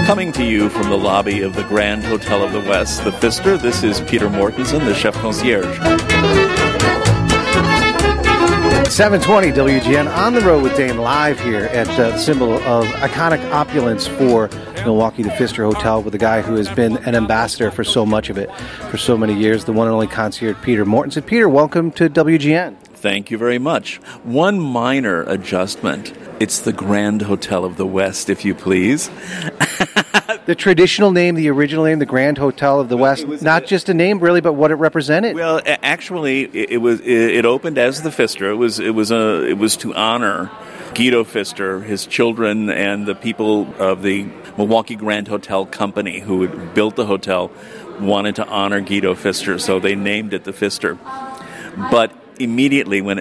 Coming to you from the lobby of the Grand Hotel of the West, the Pfister, this is Peter Mortensen, the chef concierge. 720 WGN on the road with Dane live here at the symbol of iconic opulence for Milwaukee, the Pfister Hotel, with a guy who has been an ambassador for so much of it for so many years, the one and only concierge Peter Mortensen. Peter, welcome to WGN. Thank you very much. One minor adjustment. It's the Grand Hotel of the West, if you please. The traditional name, the original name, the Grand Hotel of the West, not just a name really, but what it represented. Well, actually, it opened as the Pfister. It was to honor Guido Pfister, his children, and the people of the Milwaukee Grand Hotel Company who had built the hotel wanted to honor Guido Pfister, so they named it the Pfister. But immediately when it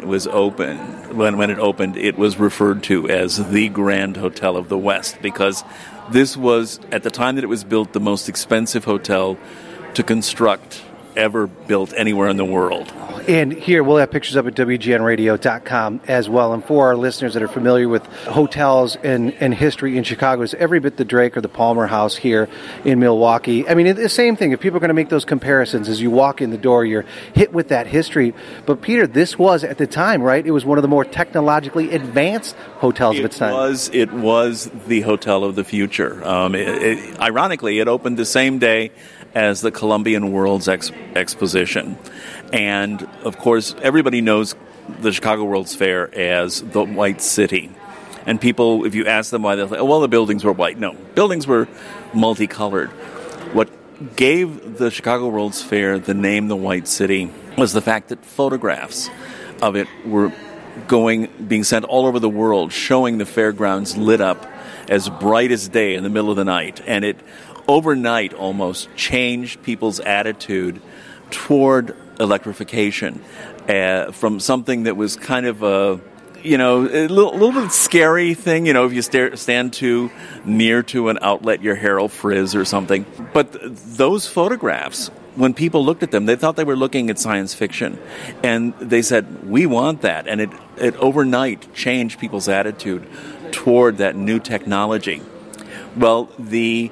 opened, it was referred to as the Grand Hotel of the West, because this was, at the time that it was built, the most expensive hotel to construct ever built anywhere in the world. And here, we'll have pictures up at WGNradio.com as well. And for our listeners that are familiar with hotels and history in Chicago, it's every bit the Drake or the Palmer House here in Milwaukee. I mean, it's the same thing. If people are going to make those comparisons, as you walk in the door, you're hit with that history. But, Peter, this was, at the time, right, it was one of the more technologically advanced hotels of its time. It was the hotel of the future. Ironically, it opened the same day as the Columbian World's Exposition. And, of course, everybody knows the Chicago World's Fair as the White City. And people, if you ask them why, they'll say, oh, well, the buildings were white. No, buildings were multicolored. What gave the Chicago World's Fair the name the White City was the fact that photographs of it were being sent all over the world, showing the fairgrounds lit up as bright as day in the middle of the night. And it overnight almost changed people's attitude toward electrification from something that was kind of a little bit scary thing, if you stand too near to an outlet, your hair will frizz or something. But those photographs, when people looked at them, they thought they were looking at science fiction. And they said, we want that. And it overnight changed people's attitude toward that new technology. Well, the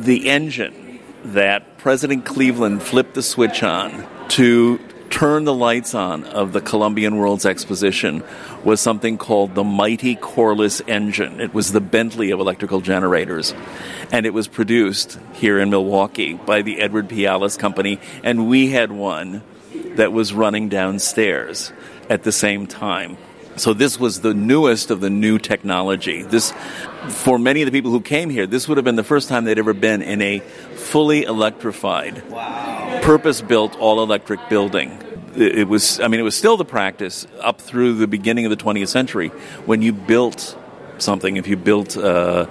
engine that President Cleveland flipped the switch on to turn the lights on of the Columbian World's Exposition was something called the Mighty Corliss engine. It was the Bentley of electrical generators. And it was produced here in Milwaukee by the Edward P. Alice Company, and we had one that was running downstairs at the same time. So this was the newest of the new technology. This, for many of the people who came here, this would have been the first time they'd ever been in a fully electrified, purpose-built, all-electric building. It was still the practice up through the beginning of the 20th century when you built something. If you built, either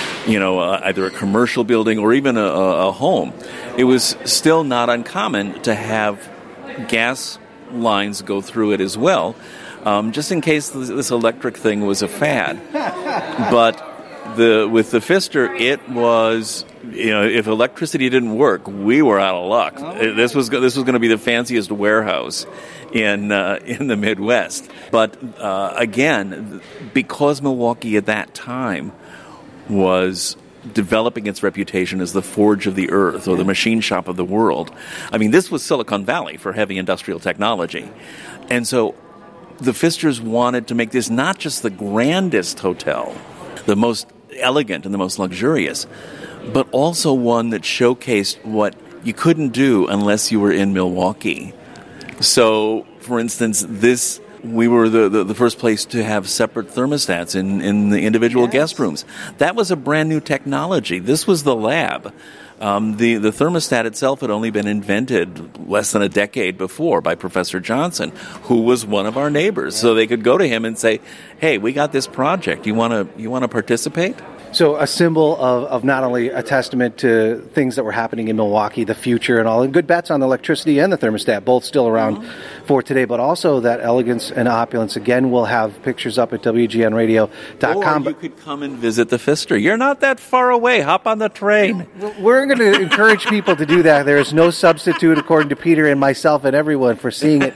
a commercial building or even a home, it was still not uncommon to have gas lines go through it as well. Just in case this electric thing was a fad. But with the Pfister, it was, if electricity didn't work, we were out of luck. This was going to be the fanciest warehouse in the Midwest. But again, because Milwaukee at that time was developing its reputation as the forge of the earth or the machine shop of the world, this was Silicon Valley for heavy industrial technology. And so the Pfisters wanted to make this not just the grandest hotel, the most elegant and the most luxurious, but also one that showcased what you couldn't do unless you were in Milwaukee. So, for instance, we were the first place to have separate thermostats in the individual guest rooms. That was a brand new technology. This was the lab. The thermostat itself had only been invented less than a decade before by Professor Johnson, who was one of our neighbors. So they could go to him and say, "Hey, we got this project. You want to participate?" So a symbol of not only a testament to things that were happening in Milwaukee, the future and all, and good bets on the electricity and the thermostat, both still around for today, but also that elegance and opulence. Again, we'll have pictures up at WGNradio.com. Or you could come and visit the Pfister. You're not that far away. Hop on the train. We're going to encourage people to do that. There is no substitute, according to Peter and myself and everyone, for seeing it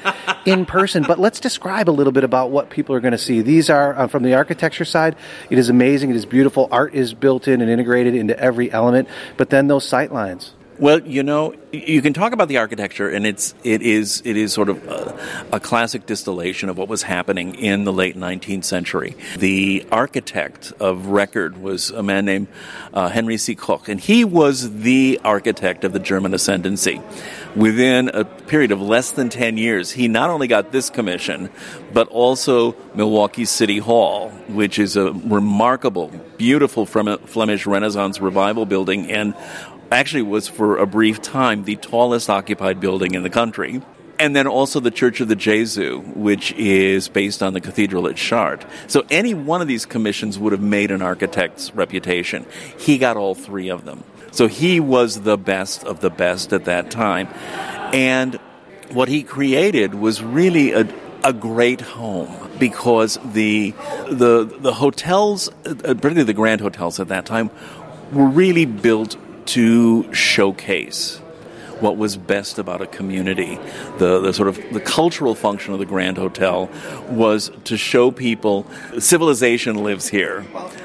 in person. But let's describe a little bit about what people are going to see. These are, from the architecture side, it is amazing. It is beautiful. Art is built in and integrated into every element. But then those sight lines. Well, you can talk about the architecture, and it is sort of a classic distillation of what was happening in the late 19th century. The architect of record was a man named Henry C. Koch, and he was the architect of the German ascendancy. Within a period of less than 10 years, he not only got this commission, but also Milwaukee City Hall, which is a remarkable, beautiful Flemish Renaissance revival building, and actually was for a brief time the tallest occupied building in the country. And then also the Church of the Jesu, which is based on the cathedral at Chartres. So any one of these commissions would have made an architect's reputation. He got all three of them. So he was the best of the best at that time. And what he created was really a great home, because the hotels, particularly the grand hotels at that time, were really built to showcase what was best about a community. The sort of the cultural function of the Grand Hotel was to show people civilization lives here.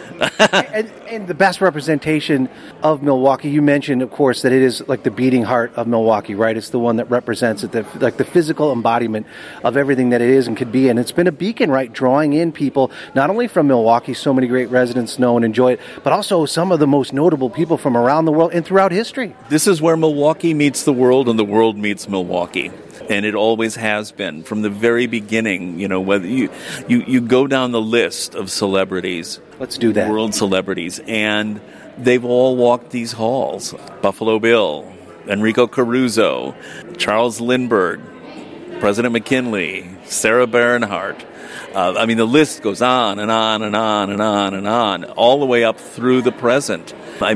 And the best representation of Milwaukee, you mentioned, of course, that it is like the beating heart of Milwaukee, right? It's the one that represents it, like the physical embodiment of everything that it is and could be. And it's been a beacon, right, drawing in people, not only from Milwaukee, so many great residents know and enjoy it, but also some of the most notable people from around the world and throughout history. This is where Milwaukee meets the world and the world meets Milwaukee. And it always has been from the very beginning. Whether you go down the list of celebrities, let's do that, world celebrities, and they've all walked these halls. Buffalo Bill, Enrico Caruso, Charles Lindbergh, President McKinley, Sarah Bernhardt. The list goes on and on and on and on and on, all the way up through the present.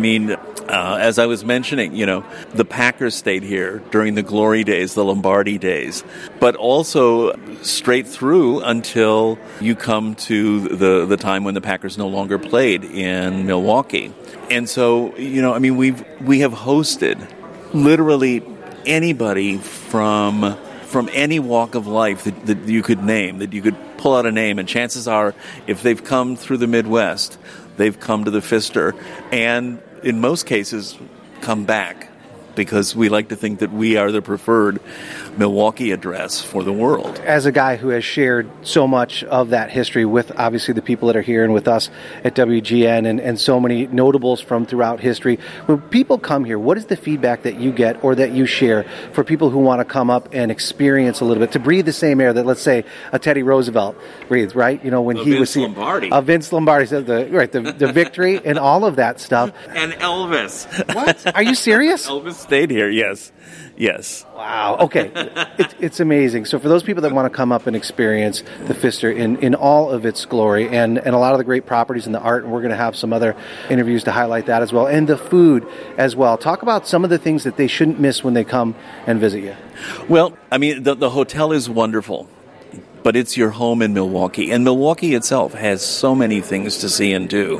As I was mentioning, the Packers stayed here during the glory days, the Lombardi days, but also straight through until you come to the time when the Packers no longer played in Milwaukee. And so, we have hosted literally anybody from any walk of life that you could name, that you could pull out a name, and chances are, if they've come through the Midwest, they've come to the Pfister, and in most cases, come back, because we like to think that we are the preferred Milwaukee address for the world. As a guy who has shared so much of that history with, obviously, the people that are here and with us at WGN and so many notables from throughout history, when people come here, what is the feedback that you get or that you share for people who want to come up and experience a little bit, to breathe the same air that, let's say, a Teddy Roosevelt breathed, right? When he was seeing Vince Lombardi, the victory and all of that stuff. And Elvis. What? Are you serious? Elvis stayed here, yes. Wow. Okay. It's amazing. So for those people that want to come up and experience the Pfister in all of its glory and a lot of the great properties and the art, and we're going to have some other interviews to highlight that as well, and the food as well. Talk about some of the things that they shouldn't miss when they come and visit you. Well, the hotel is wonderful, but it's your home in Milwaukee. And Milwaukee itself has so many things to see and do.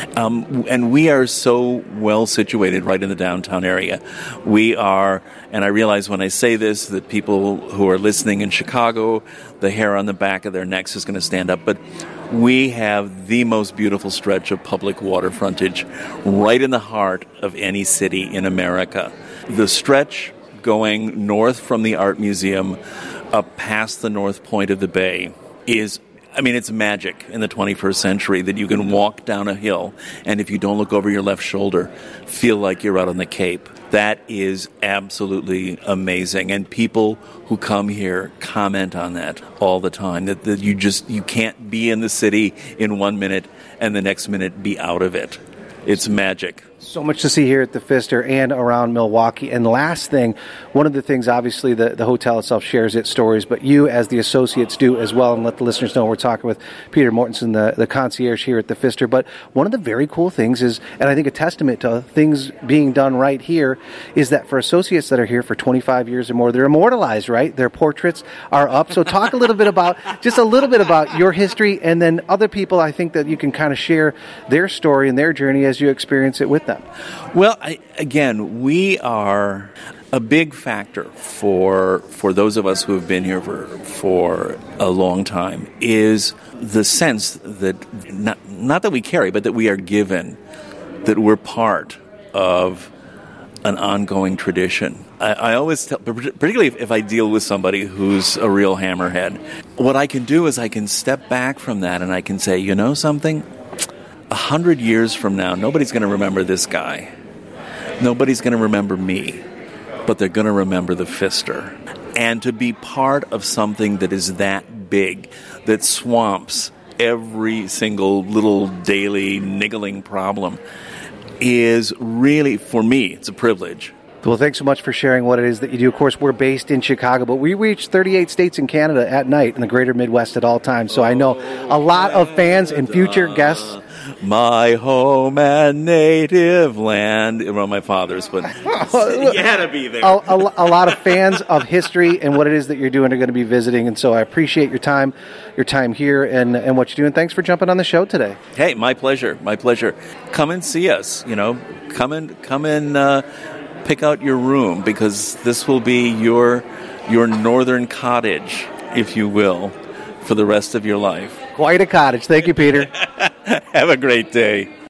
And we are so well situated right in the downtown area. We are, and I realize when I say this that people who are listening in Chicago, the hair on the back of their necks is going to stand up, but we have the most beautiful stretch of public water frontage right in the heart of any city in America. The stretch going north from the Art Museum up past the north point of the bay is, it's magic in the 21st century that you can walk down a hill and if you don't look over your left shoulder, feel like you're out on the Cape. That is absolutely amazing. And people who come here comment on that all the time, that you can't be in the city in 1 minute and the next minute be out of it. It's magic. So much to see here at the Pfister and around Milwaukee. And last thing, one of the things, obviously, the hotel itself shares its stories, but you as the associates do as well, and let the listeners know we're talking with Peter Mortensen, the concierge here at the Pfister. But one of the very cool things is, and I think a testament to things being done right here, is that for associates that are here for 25 years or more, they're immortalized, right? Their portraits are up. So talk a little bit about your history, and then other people, I think that you can kind of share their story and their journey as you experience it with them. Well, we are... a big factor for those of us who have been here for a long time is the sense that not that we carry, but that we are given, that we're part of an ongoing tradition. I always tell, particularly if I deal with somebody who's a real hammerhead, what I can do is I can step back from that and I can say, you know something? 100 years from now, nobody's going to remember this guy. Nobody's going to remember me, but they're going to remember the Pfister. And to be part of something that is that big, that swamps every single little daily niggling problem, is really, for me, it's a privilege. Well, thanks so much for sharing what it is that you do. Of course, we're based in Chicago, but we reach 38 states in Canada at night in the greater Midwest at all times. So I know a lot of fans and future guests. My home and native land. Well, my father's, but you had to be there. A lot of fans of history and what it is that you're doing are going to be visiting. And so I appreciate your time here and what you're doing. Thanks for jumping on the show today. Hey, my pleasure. My pleasure. Come and see us. Come and pick out your room, because this will be your northern cottage, if you will, for the rest of your life. Quite a cottage. Thank you, Peter. Have a great day.